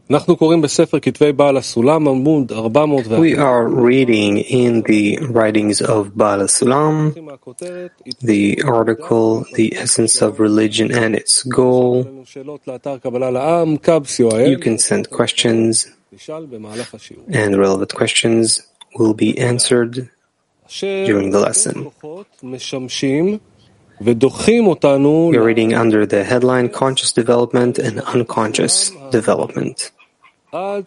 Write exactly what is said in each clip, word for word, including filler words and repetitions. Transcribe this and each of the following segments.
We are reading in the writings of Baal HaSulam, the article, The Essence of Religion and Its Goal. You can send questions, and relevant questions will be answered during the lesson. We are reading under the headline Conscious Development and Unconscious Development. Bear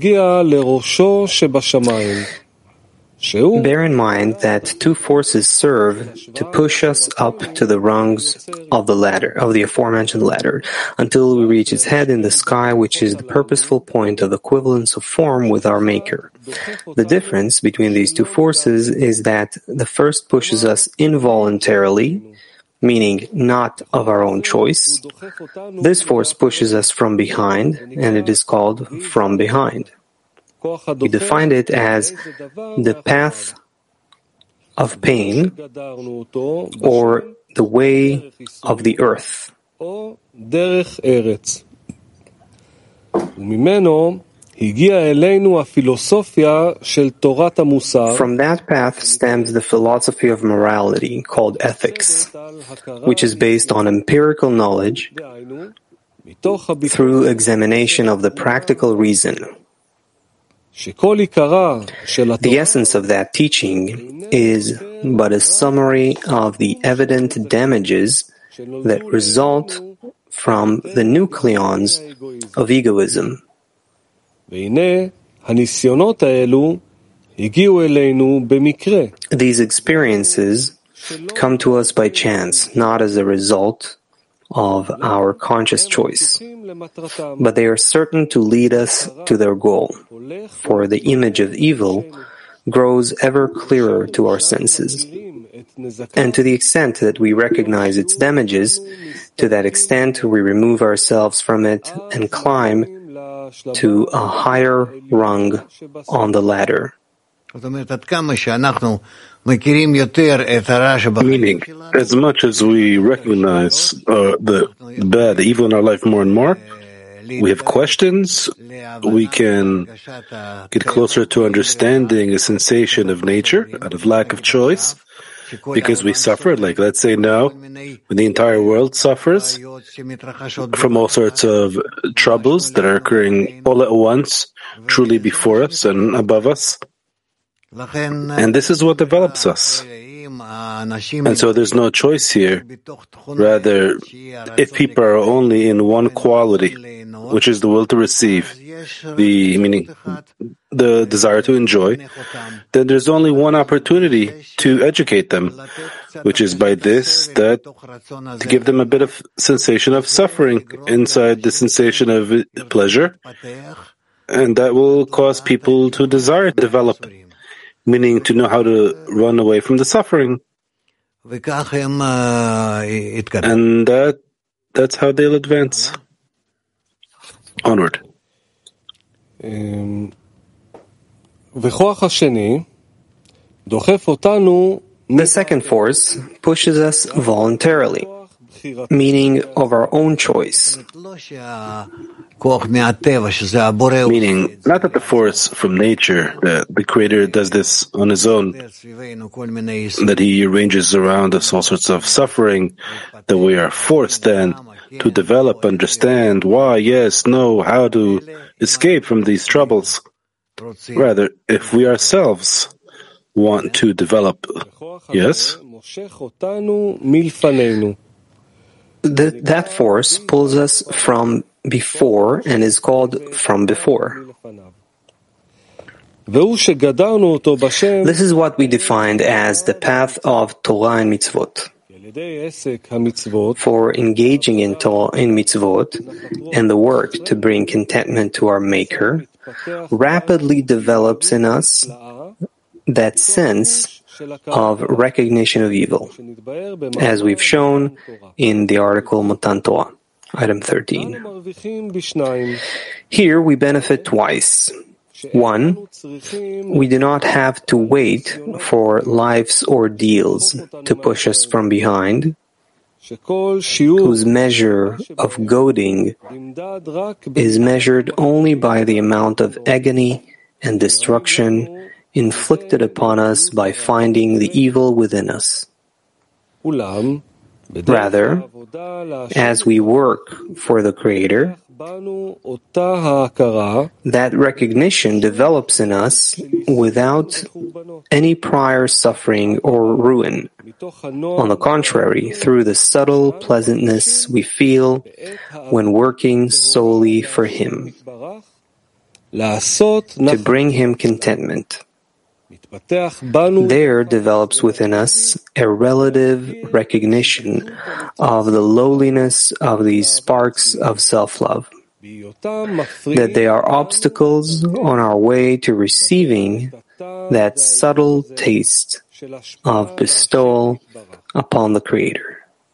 in mind that two forces serve to push us up to the rungs of the ladder, of the aforementioned ladder, until we reach its head in the sky, which is the purposeful point of equivalence of form with our Maker. The difference between these two forces is that the first pushes us involuntarily, meaning not of our own choice. This force pushes us from behind, and it is called from behind. We defined it as the path of pain, or the way of the earth. From that path stems the philosophy of morality, called ethics, which is based on empirical knowledge through examination of the practical reason. The essence of that teaching is but a summary of the evident damages that result from the nucleons of egoism. These experiences come to us by chance, not as a result of our conscious choice, but they are certain to lead us to their goal, for the image of evil grows ever clearer to our senses. And to the extent that we recognize its damages, to that extent we remove ourselves from it and climb to a higher rung on the ladder. Meaning, as much as we recognize uh, the bad, the evil in our life more and more, we have questions, we can get closer to understanding a sensation of nature out of lack of choice, because we suffer. Like, let's say now, when the entire world suffers from all sorts of troubles that are occurring all at once, truly before us and above us. And this is what develops us. And so there's no choice here. Rather, if people are only in one quality, which is the will to receive, the meaning the desire to enjoy, then there's only one opportunity to educate them, which is by this, that to give them a bit of sensation of suffering inside the sensation of pleasure, and that will cause people to desire to develop, meaning to know how to run away from the suffering. And that that's how they'll advance. Onward. Um, The second force pushes us voluntarily, meaning of our own choice. Meaning, not that the force from nature, that the Creator does this on His own, that He arranges around us all sorts of suffering, that we are forced then to develop, understand why, yes, no, how to escape from these troubles. Rather, if we ourselves want to develop, yes? The, that force pulls us from before and is called from before. This is what we defined as the path of Torah and mitzvot. For engaging in Torah and mitzvot and the work to bring contentment to our Maker rapidly develops in us that sense of recognition of evil, as we've shown in the article Matan Torah, item thirteen. Here we benefit twice. One, we do not have to wait for life's ordeals to push us from behind. whose measure of goading is measured only by the amount of agony and destruction inflicted upon us by finding the evil within us. Rather, as we work for the Creator, that recognition develops in us without any prior suffering or ruin. On the contrary, through the subtle pleasantness we feel when working solely for Him, to bring Him contentment. There develops within us a relative recognition of the lowliness of these sparks of self-love, that they are obstacles on our way to receiving that subtle taste of bestowal upon the Creator.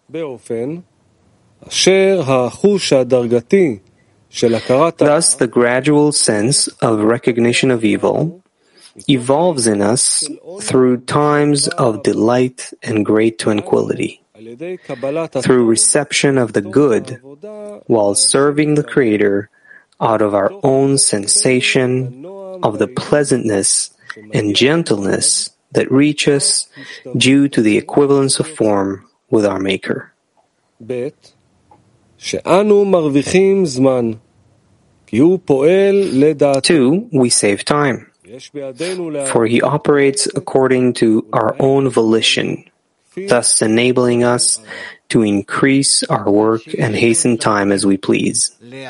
Thus, the gradual sense of recognition of evil evolves in us through times of delight and great tranquility, through reception of the good, while serving the Creator out of our own sensation of the pleasantness and gentleness that reach us due to the equivalence of form with our Maker. Two, we save time, for He operates according to our own volition, thus enabling us to increase our work and hasten time as we please. Meaning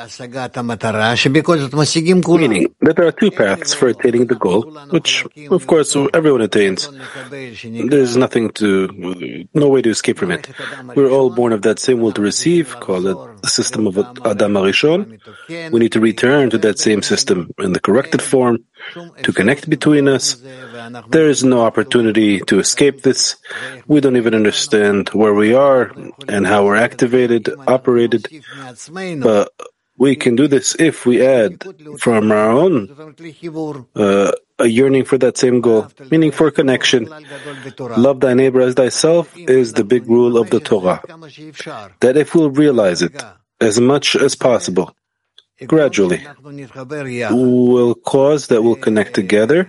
that there are two paths for attaining the goal, which, of course, everyone attains. There's nothing to, no way to escape from it. We're all born of that same will to receive, called the system of Adam HaRishon. We need to return to that same system in the corrected form to connect between us. There is no opportunity to escape this. We don't even understand where we are and how we're activated, operated. But we can do this if we add from our own uh, a yearning for that same goal, meaning for connection. Love thy neighbor as thyself is the big rule of the Torah. That if we'll realize it as much as possible, gradually, will cause that we'll connect together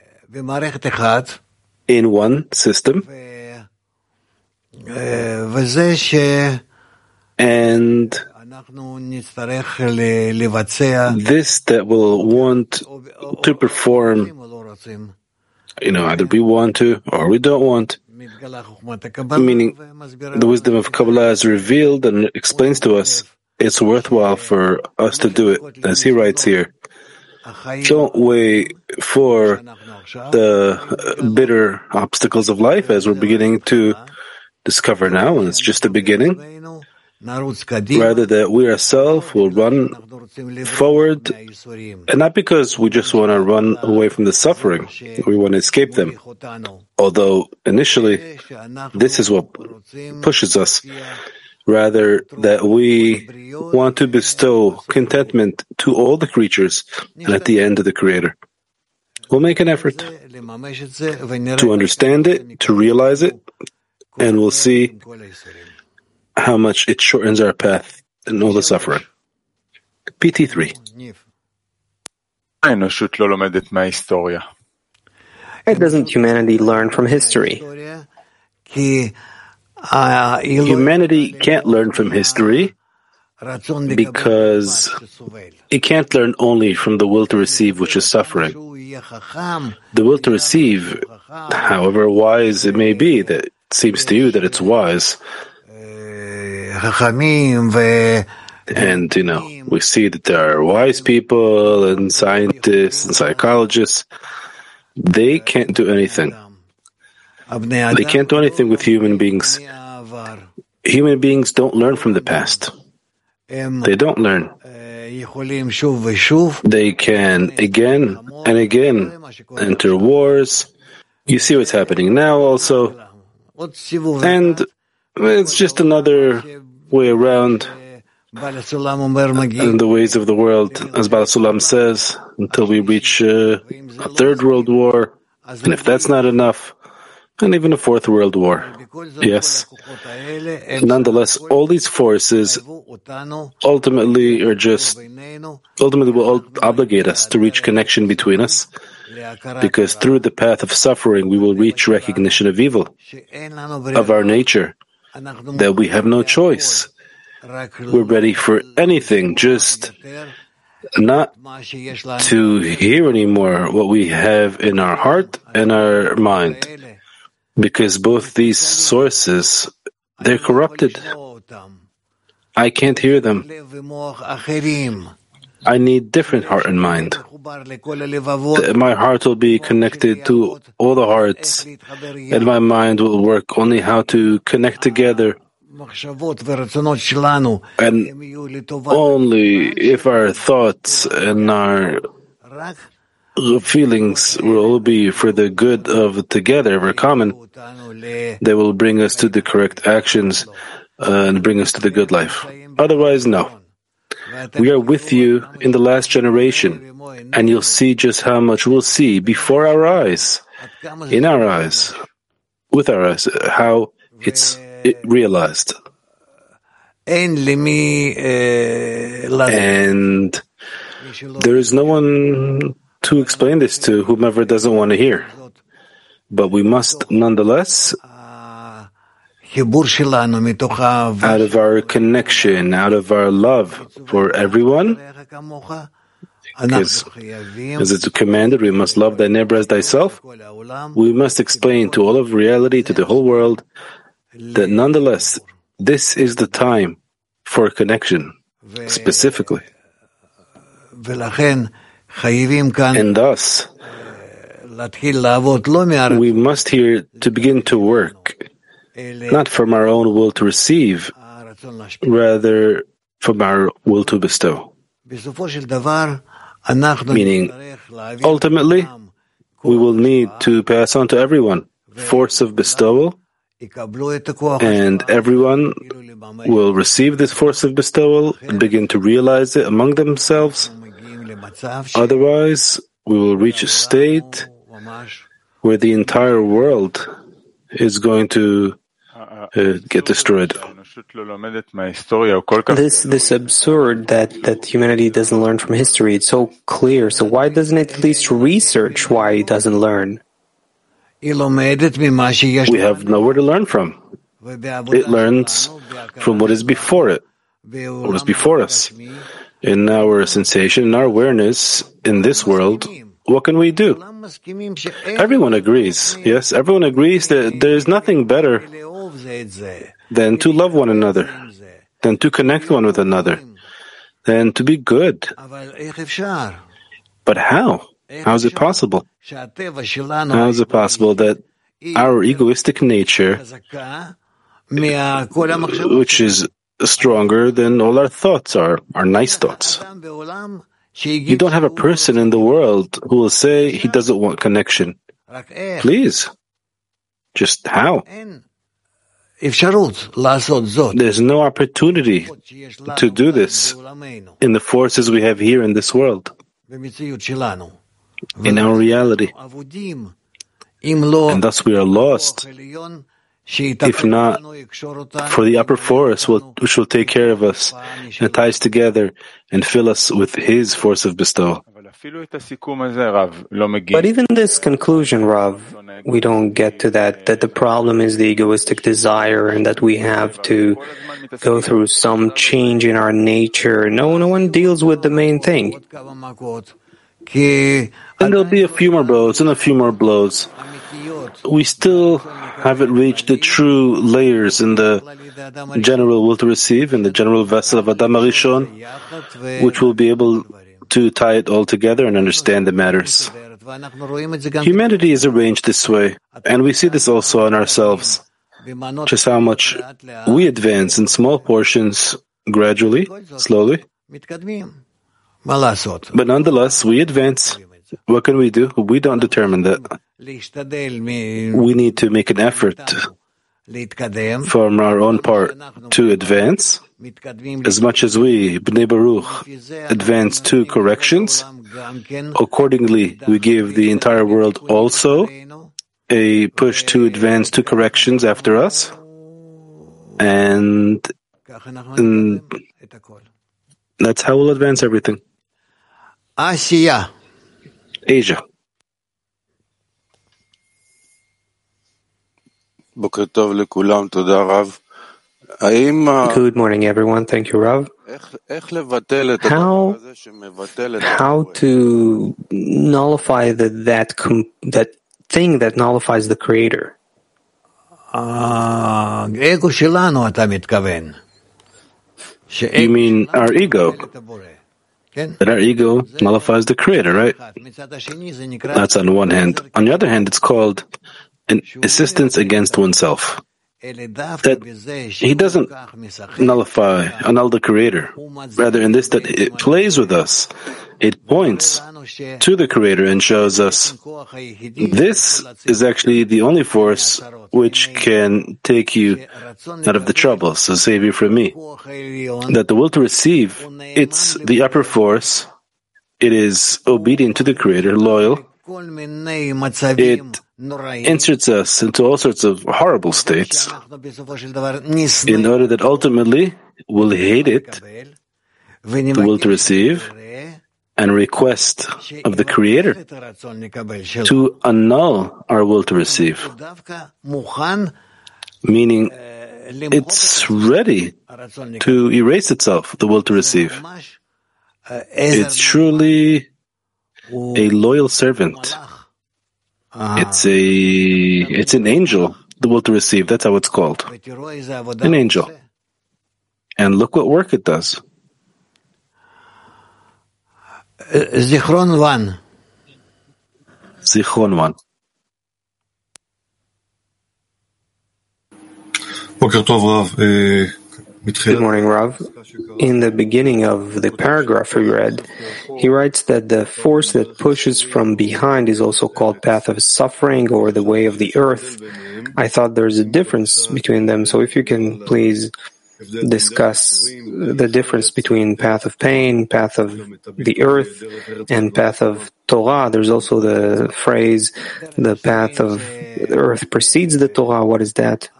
in one system, and this that will want to perform, you know, either we want to or we don't want, meaning the wisdom of Kabbalah is revealed and explains to us it's worthwhile for us to do it, as he writes here. Don't wait for the bitter obstacles of life, as we're beginning to discover now, and it's just the beginning. Rather, that we ourselves will run forward, and not because we just want to run away from the suffering, we want to escape them. Although initially, this is what pushes us. Rather, that we want to bestow contentment to all the creatures and at the end of the Creator. We'll make an effort to understand it, to realize it, and we'll see how much it shortens our path and all the suffering. P T three. Why doesn't humanity learn from history? Humanity can't learn from history because it can't learn only from the will to receive, which is suffering. The will to receive, however wise it may be, that it seems to you that it's wise, and, you know, we see that there are wise people and scientists and psychologists. They can't do anything. They can't do anything with human beings. Human beings don't learn from the past. They don't learn. They can again and again enter wars. You see what's happening now also. And it's just another way around in the ways of the world, as Baal Sulam says, until we reach uh, a third world war. And if that's not enough, and even a fourth world war. Yes. Nonetheless, all these forces ultimately are just, ultimately will obligate us to reach connection between us, because through the path of suffering we will reach recognition of evil, of our nature, that we have no choice. We're ready for anything, just not to hear anymore what we have in our heart and our mind, because both these sources, they're corrupted. I can't hear them. I need different heart and mind. My heart will be connected to all the hearts, and my mind will work only how to connect together. And only if our thoughts and our feelings will all be for the good of together, of our common, they will bring us to the correct actions uh, and bring us to the good life. Otherwise, no. We are with you in the last generation, and you'll see just how much we'll see before our eyes, in our eyes, with our eyes, how it's it realized. And there is no one to explain this to, whomever doesn't want to hear. But we must nonetheless, out of our connection, out of our love for everyone, because as it's commanded, we must love thy neighbor as thyself, we must explain to all of reality, to the whole world, that nonetheless, this is the time for connection, specifically. And thus, we must here to begin to work, not from our own will to receive, rather from our will to bestow. Meaning, ultimately, we will need to pass on to everyone force of bestowal, and everyone will receive this force of bestowal and begin to realize it among themselves. Otherwise, we will reach a state where the entire world is going to uh, get destroyed. This this absurd that, that humanity doesn't learn from history. It's so clear. So why doesn't it at least research why it doesn't learn? We have nowhere to learn from. It learns from what is before it, what is before us. In our sensation, in our awareness, in this world, what can we do? Everyone agrees, yes, everyone agrees that there is nothing better than to love one another, than to connect one with another, than to be good. But how? How is it possible? How is it possible that our egoistic nature, which is stronger than all our thoughts, our, our nice thoughts, you don't have a person in the world who will say he doesn't want connection. Please. Just how? There's no opportunity to do this in the forces we have here in this world, in our reality. And thus we are lost, if not for the upper force which will take care of us and tie us together and fill us with his force of bestowal. But even this conclusion, Rav, we don't get to that, that the problem is the egoistic desire and that we have to go through some change in our nature. No, no one deals with the main thing. And there'll be a few more blows and a few more blows. We still haven't reached the true layers in the general will to receive, in the general vessel of Adam Arishon, which will be able to tie it all together and understand the matters. Humanity is arranged this way, and we see this also in ourselves, just how much we advance in small portions, gradually, slowly. But nonetheless, we advance. What can we do? We don't determine that. We need to make an effort from our own part to advance. As much as we, Bnei Baruch, advance two corrections, accordingly we give the entire world also a push to advance two corrections after us, and, and that's how we'll advance everything. Asia. Asia. Good morning, everyone. Thank you, Rav. How, how to nullify the, that com, that thing that nullifies the Creator? You mean our ego? That our ego nullifies the Creator, right? That's on one hand. On the other hand, it's called an assistance against oneself. That he doesn't nullify, annul the Creator. Rather, in this, that it plays with us. It points to the Creator and shows us this is actually the only force which can take you out of the trouble, so save you from me. That the will to receive, it's the upper force. It is obedient to the Creator, loyal. It inserts us into all sorts of horrible states in order that ultimately we'll hate it, the will to receive, and request of the Creator to annul our will to receive. Meaning, it's ready to erase itself, the will to receive. It's truly a loyal servant. It's a, it's an angel, the will to receive. That's how it's called. An angel. And look what work it does. Zichron one. Zichron one. Good morning, Rav. In the beginning of the paragraph we read, he writes that the force that pushes from behind is also called path of suffering or the way of the earth. I thought there's a difference between them, so if you can please discuss the difference between path of pain, path of the earth, and path of Torah. There's also the phrase, the path of the earth precedes the Torah. What is that?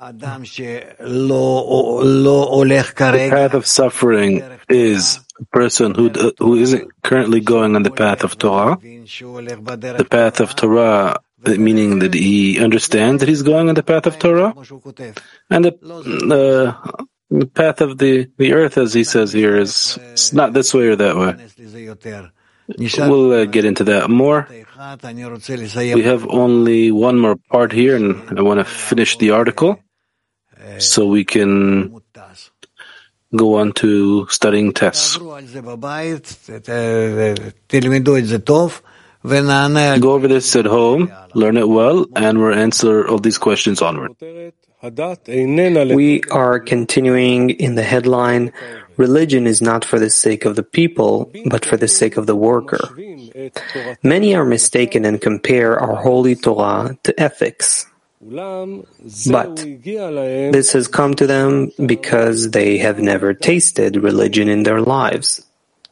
The path of suffering is a person who who isn't currently going on the path of Torah. The path of Torah, meaning that he understands that he's going on the path of Torah. And the uh, The path of the, the earth, as he says here, is it's not this way or that way. We'll uh, get into that more. We have only one more part here, and I want to finish the article so we can go on to studying tests. Go over this at home, learn it well, and we'll answer all these questions onward. We are continuing in the headline, religion is not for the sake of the people, but for the sake of the worker. Many are mistaken and compare our holy Torah to ethics. But this has come to them because they have never tasted religion in their lives.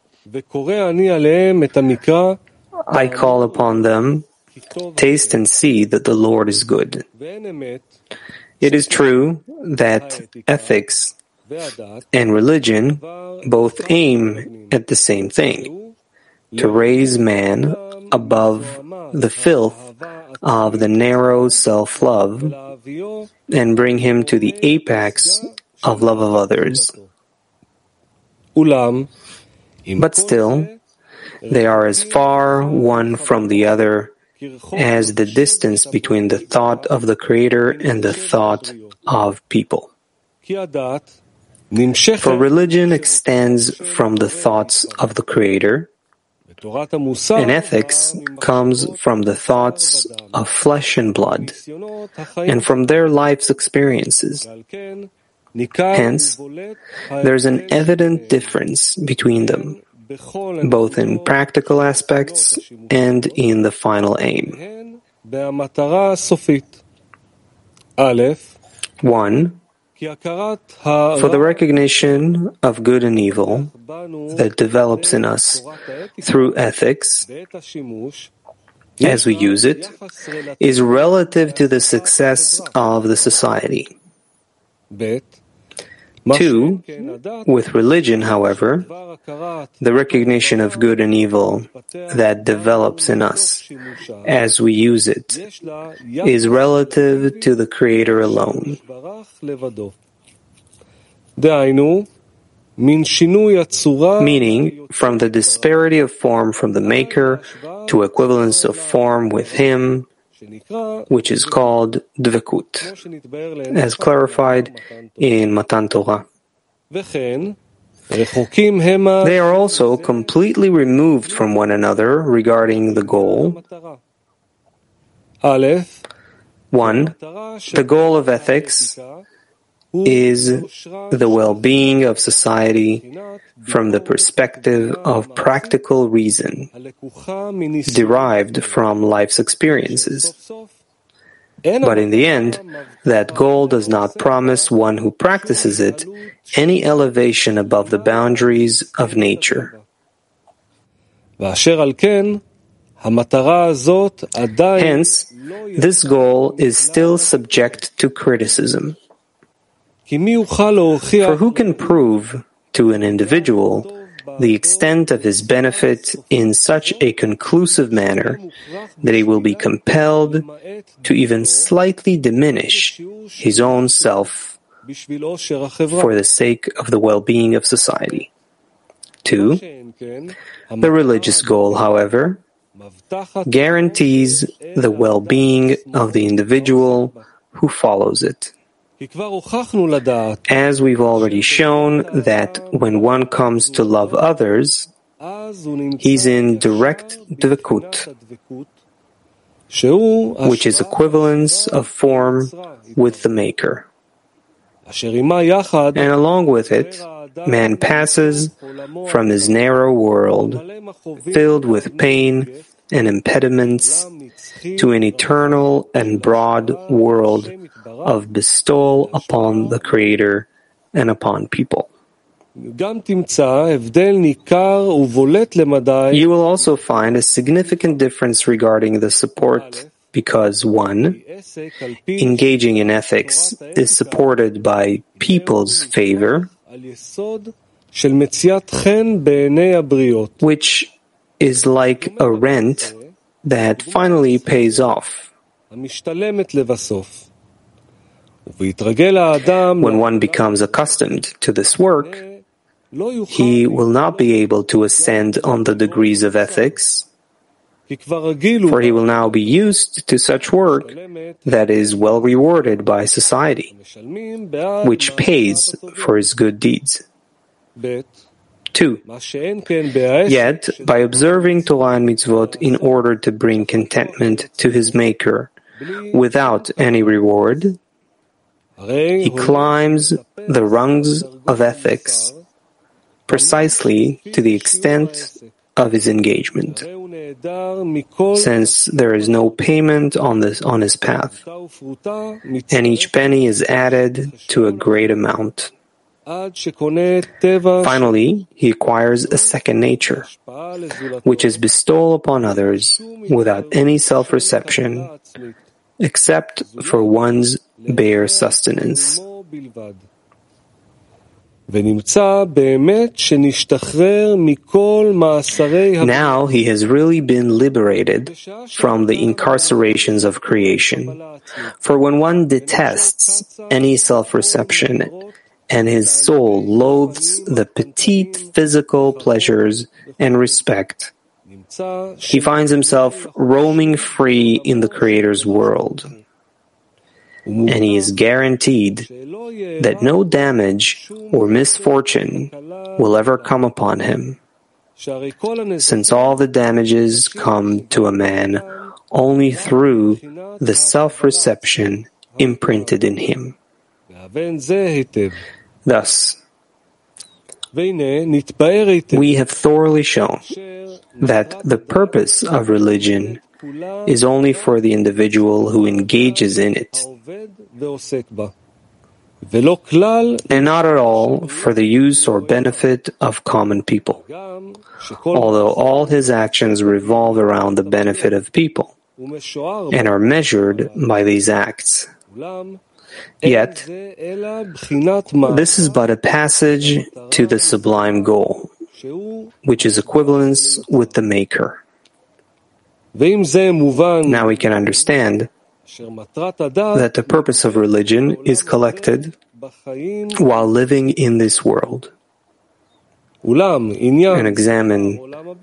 I call upon them, taste and see that the Lord is good. It is true that ethics and religion both aim at the same thing, to raise man above the filth of the narrow self-love and bring him to the apex of love of others. But still, they are as far one from the other as the distance between the thought of the Creator and the thought of people. For religion extends from the thoughts of the Creator, and ethics comes from the thoughts of flesh and blood, and from their life's experiences. Hence, there's an evident difference between them, both in practical aspects and in the final aim. One, for the recognition of good and evil that develops in us through ethics as we use it, is relative to the success of the society. Two, with religion, however, the recognition of good and evil that develops in us as we use it is relative to the Creator alone. Meaning, from the disparity of form from the Maker to equivalence of form with Him, which is called Dvekut, as clarified in Matan Torah. They are also completely removed from one another regarding the goal. One, the goal of ethics is the well-being of society from the perspective of practical reason, derived from life's experiences. But in the end, that goal does not promise one who practices it any elevation above the boundaries of nature. Hence, this goal is still subject to criticism. For who can prove to an individual the extent of his benefit in such a conclusive manner that he will be compelled to even slightly diminish his own self for the sake of the well-being of society? Two, the religious goal, however, guarantees the well-being of the individual who follows it. As we've already shown that when one comes to love others, he's in direct dvekut, which is equivalence of form with the Maker. And along with it, man passes from his narrow world, filled with pain and impediments, to an eternal and broad world of bestowal upon the Creator and upon people. You will also find a significant difference regarding the support because, one, engaging in ethics is supported by people's favor, which is like a rent that finally pays off. When one becomes accustomed to this work, he will not be able to ascend on the degrees of ethics, for he will now be used to such work that is well rewarded by society, which pays for his good deeds. Two, yet, by observing Torah and mitzvot in order to bring contentment to his Maker without any reward, he climbs the rungs of ethics precisely to the extent of his engagement, since there is no payment on this on his path, and each penny is added to a great amount. Finally, he acquires a second nature, which is bestowal upon others without any self-reception, except for one's bare sustenance. Now he has really been liberated from the incarcerations of creation. For when one detests any self-reception and his soul loathes the petite physical pleasures and respect, he finds himself roaming free in the Creator's world. And he is guaranteed that no damage or misfortune will ever come upon him, since all the damages come to a man only through the self-reception imprinted in him. Thus, we have thoroughly shown that the purpose of religion is only for the individual who engages in it. and not at all for the use or benefit of common people, although all his actions revolve around the benefit of people and are measured by these acts. Yet, this is but a passage to the sublime goal, which is equivalence with the Maker. Now we can understand that the purpose of religion is collected while living in this world, and examine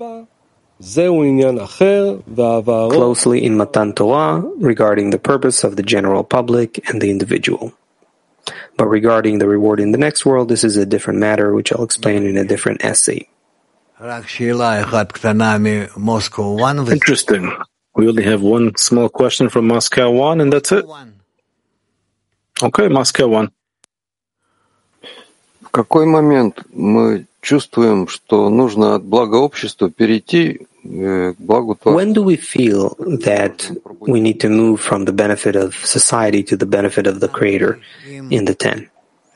closely in Matan Torah regarding the purpose of the general public and the individual. But regarding the reward in the next world, this is a different matter, which I'll explain in a different essay. Interesting. We only have one small question from Moscow one, and that's it. Okay, Moscow one. В какой момент мы чувствуем, что нужно от блага общества перейти к благу Творца? When do we feel that we need to move from the benefit of society to the benefit of the Creator in the ten?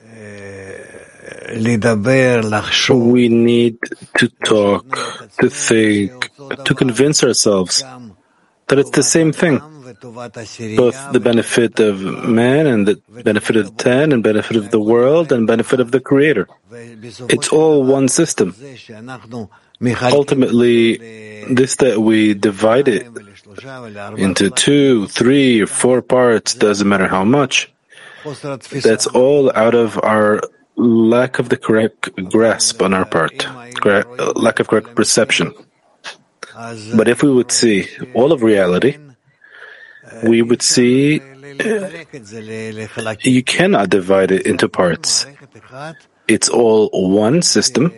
We need to talk, to think, to convince ourselves that it's the same thing. Both the benefit of man and the benefit of the ten and benefit of the world and benefit of the Creator. It's all one system. Ultimately, this that we divide it into two, three, or four parts, doesn't matter how much, that's all out of our lack of the correct grasp on our part, lack of correct perception. But if we would see all of reality, we would see uh, you cannot divide it into parts. It's all one system.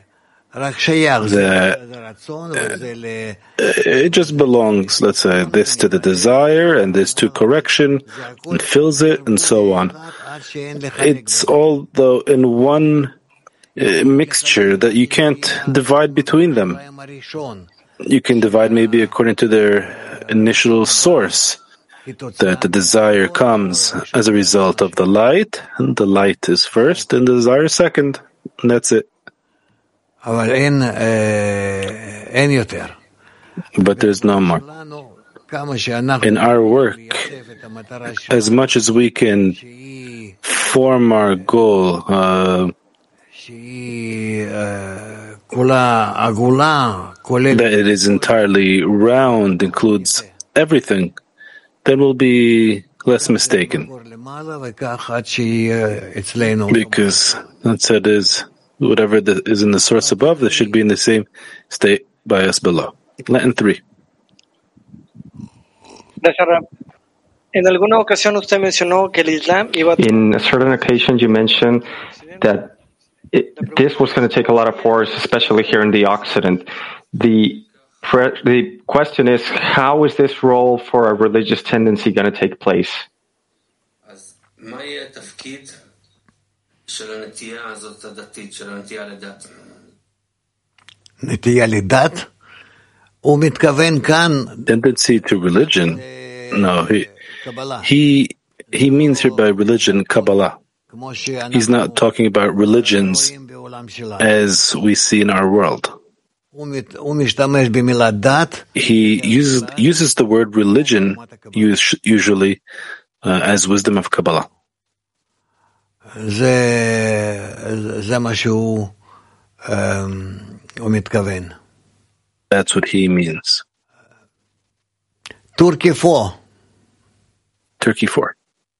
That, uh, it just belongs, let's say, this to the desire and this to correction, and fills it, and so on. It's all, though, in one uh, mixture that you can't divide between them. You can divide maybe according to their initial source, that the desire comes as a result of the light, and the light is first, and the desire is second, and that's it. But there's no more. In our work, as much as we can form our goal, uh, that it is entirely round, includes everything, then we'll be less mistaken. Because that's it is, whatever the, is in the source above, that should be in the same state by us below. Latin three. In a certain occasion, you mentioned that it, this was going to take a lot of force, especially here in the Occident. The the question is, how is this role for a religious tendency going to take place? Then tendency to religion? No, he, he, he means here by religion, Kabbalah. He's not talking about religions as we see in our world. He uses, uses the word religion usually uh, as wisdom of Kabbalah. That's what he means. Turkey four. Turkey four.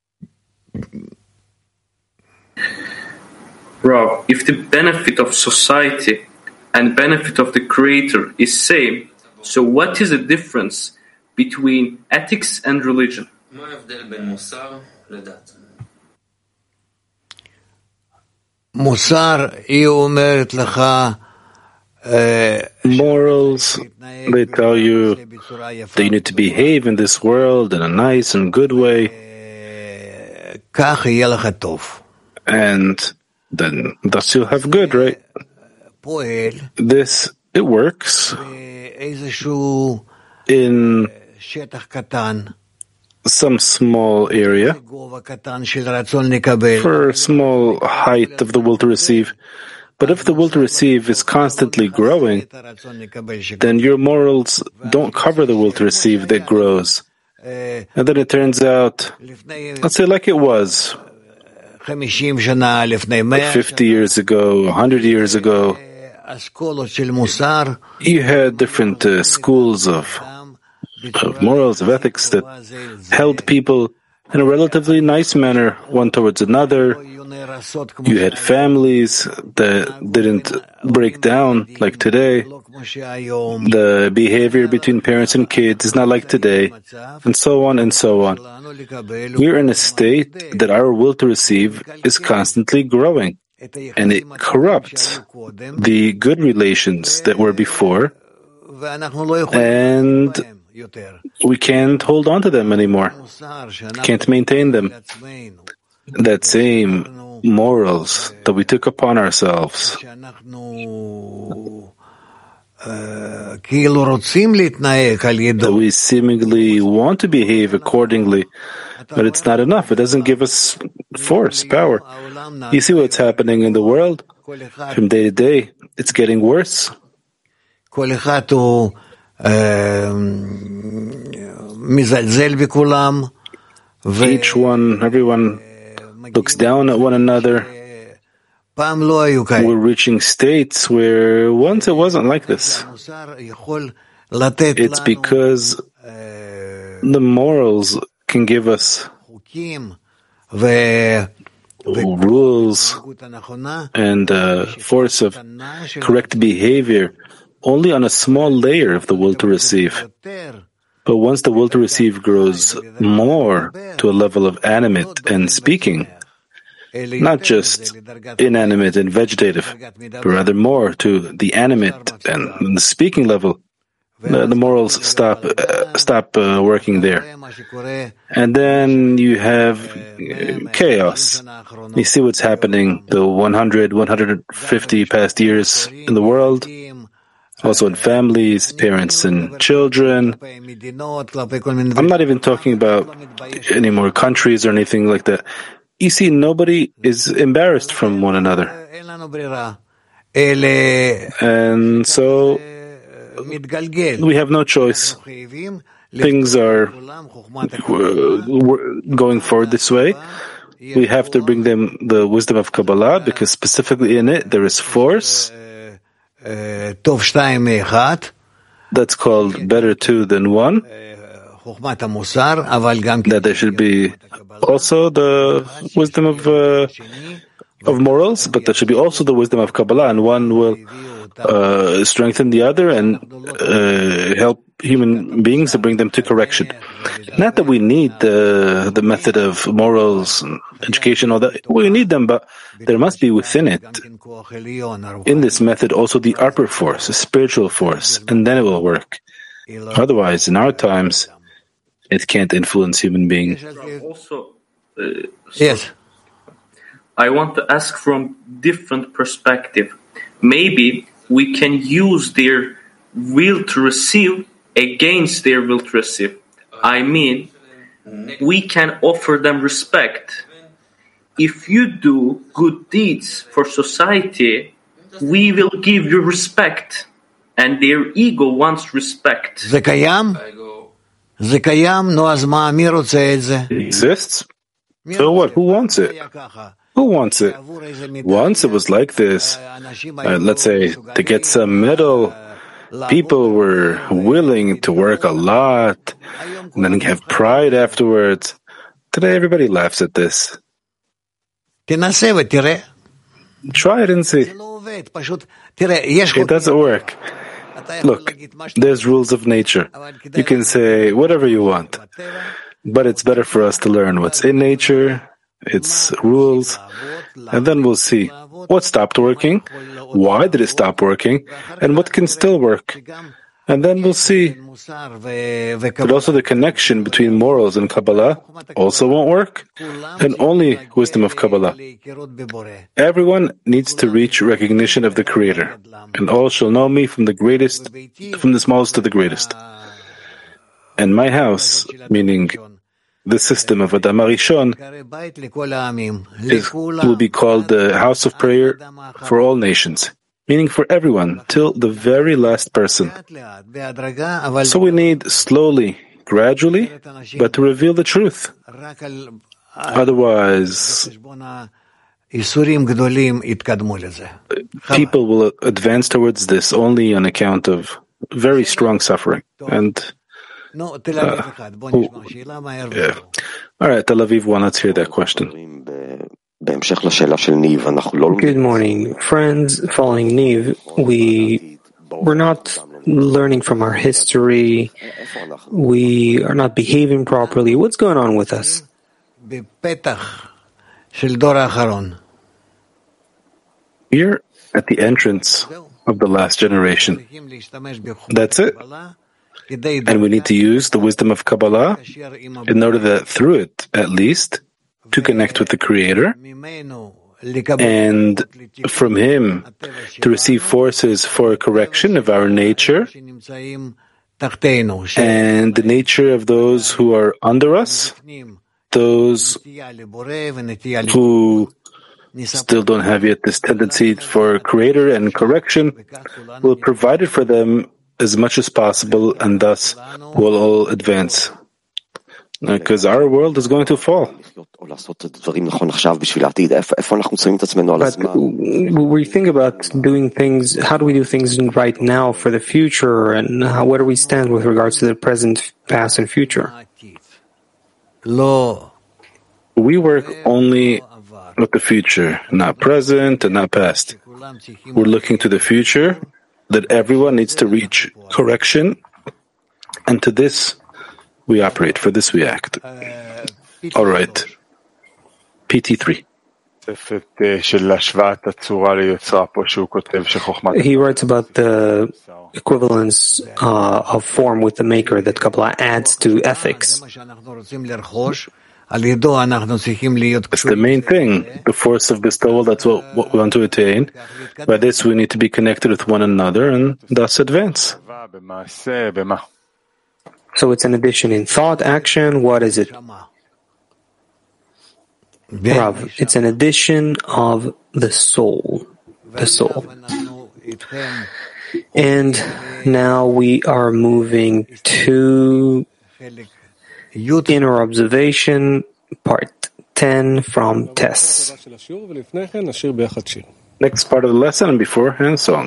Rob, if the benefit of society and benefit of the Creator is same, so what is the difference between ethics and religion? Morals, they tell you that you need to behave in this world in a nice and good way, and then thus you'll have good, right? This, it works in some small area, for a small height of the will to receive. But if the will to receive is constantly growing, then your morals don't cover the will to receive that grows. And then it turns out, let's say like it was, like fifty years ago, one hundred years ago, you had different uh, schools of, of morals, of ethics that held people in a relatively nice manner, one towards another. You had families that didn't break down like today. The behavior between parents and kids is not like today, and so on and so on. We're in a state that our will to receive is constantly growing, and it corrupts the good relations that were before, and we can't hold on to them anymore, can't maintain them. That same morals that we took upon ourselves, that we seemingly want to behave accordingly, but it's not enough. It doesn't give us force, power. You see what's happening in the world from day to day. It's getting worse. Each one, everyone looks down at one another. We're reaching states where once it wasn't like this. It's because the morals can give us rules and uh, force of correct behavior only on a small layer of the will to receive. But once the will to receive grows more to a level of animate and speaking, not just inanimate and vegetative, but rather more to the animate and the speaking level, the, the morals stop uh, stop uh, working there. And then you have uh, chaos. You see what's happening the one hundred, one hundred fifty past years in the world, also in families, parents and children. I'm not even talking about any more countries or anything like that. You see, nobody is embarrassed from one another. And so we have no choice. Things are going forward this way. We have to bring them the wisdom of Kabbalah, because specifically in it there is force. That's called better two than one. That there should be also the wisdom of uh, of morals, but there should be also the wisdom of Kabbalah, and one will uh, strengthen the other and uh, help human beings to bring them to correction. Not that we need the the method of morals and education, all that. We need them, but there must be within it, in this method, also the upper force, a spiritual force, and then it will work. Otherwise, in our times, it can't influence human beings. Also, uh, Yes. I want to ask from different perspective. Maybe we can use their will to receive against their will to receive. I mean, we can offer them respect. If you do good deeds for society, we will give you respect. And their ego wants respect. זה קיים? זה קיים? נו, אז מה, מי רוצה את זה? It exists. So what? Who wants it? Who wants it? Once it was like this. Uh, let's say, to get some medal, people were willing to work a lot, and then have pride afterwards. Today, everybody laughs at this. תנסה ותראה. Try it and see. זה לא עובד, פשוט, תראה, יש... It doesn't work. Look, there's rules of nature. You can say whatever you want, but it's better for us to learn what's in nature, its rules, and then we'll see what stopped working, why did it stop working, and what can still work. And then we'll see that also the connection between morals and Kabbalah also won't work, and only wisdom of Kabbalah. Everyone needs to reach recognition of the Creator, and all shall know me from the greatest, from the smallest to the greatest. And my house, meaning the system of Adam HaRishon is, will be called the house of prayer for all nations, meaning for everyone, till the very last person. So we need slowly, gradually, but to reveal the truth. Otherwise, people will advance towards this only on account of very strong suffering. And uh, oh, yeah. All right, Tel Aviv one, let's hear that question. Good morning, friends. Following Niv, we we're not learning from our history. We are not behaving properly. What's going on with us? Here at the entrance of the last generation. That's it. And we need to use the wisdom of Kabbalah in order that through it, at least, to connect with the Creator, and from Him to receive forces for a correction of our nature and the nature of those who are under us, those who still don't have yet this tendency for Creator and correction. Will provide it for them as much as possible, and thus we'll all advance. Because our world is going to fall. But we think about doing things, how do we do things right now for the future, and how, where do we stand with regards to the present, past, and future? We work only with the future, not present and not past. We're looking to the future, that everyone needs to reach correction, and to this we operate, for this we act. All right. P T three. He writes about the equivalence uh, of form with the maker that Kabbalah adds to ethics. That's the main thing, the force of bestowal, that's what, what we want to attain. By this we need to be connected with one another and thus advance. So it's an addition in thought, action, what is it? Rav, it's an addition of the soul, the soul. And now we are moving to inner observation, part ten from Tess. Next part of the lesson and beforehand song.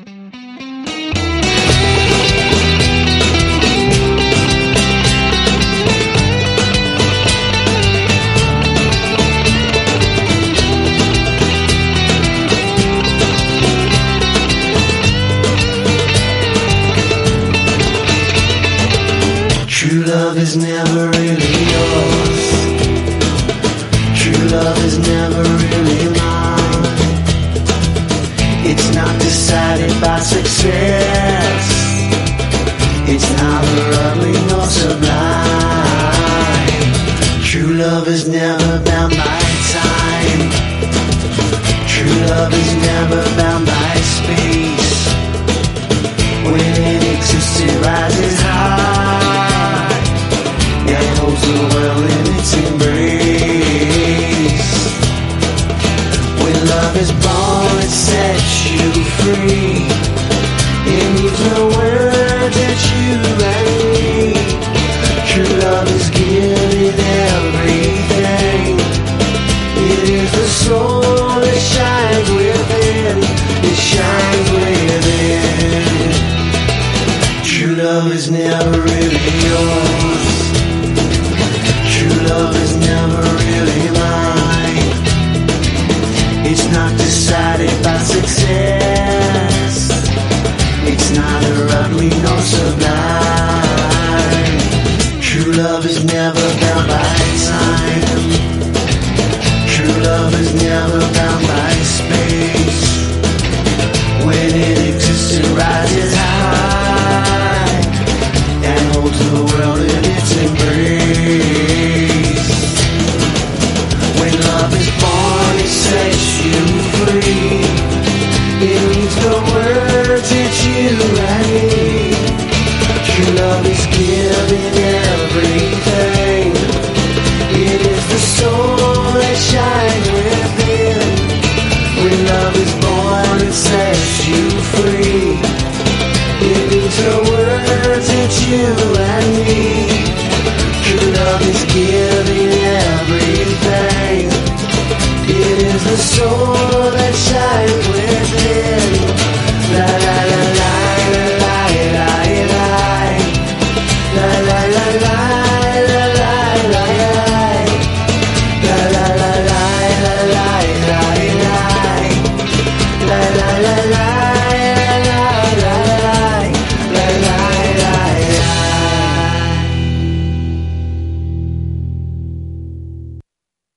True love is never really yours. True love is never really mine. It's not decided by success. It's neither ugly nor sublime. True love is never bound by time. True love is never bound by space. When it exists, it rises high and holds the world in its embrace. When love is born, it sets you free. It needs no word that you need. True love is giving everything. It is the soul that shines within. It shines within. True love is never really yours. True love is never really mine. It's not decided by success. It's neither ugly nor sublime. True love is never bound by time. True love is never bound by space. When it exists, it rises high and holds the world in its embrace. When love is born, it sets you free. It needs the words that you need. True love is giving everything. and me. True love is giving everything. It is the soul that shines.